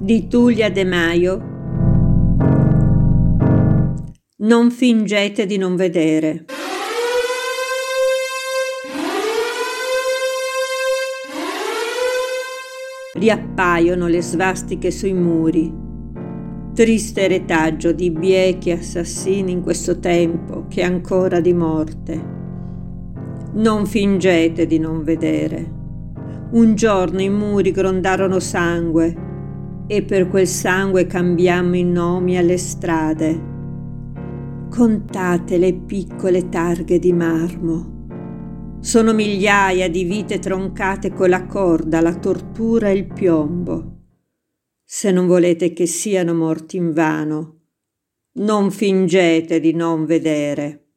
di Tullia De Maio. Non fingete di non vedere. Riappaiono le svastiche sui muri, triste retaggio di biechi assassini in questo tempo che è ancora di morte. Non fingete di non vedere. Un giorno i muri grondarono sangue e per quel sangue cambiammo i nomi alle strade. Contate le piccole targhe di marmo. Sono migliaia di vite troncate con la corda, la tortura e il piombo. Se non volete che siano morti invano, non fingete di non vedere.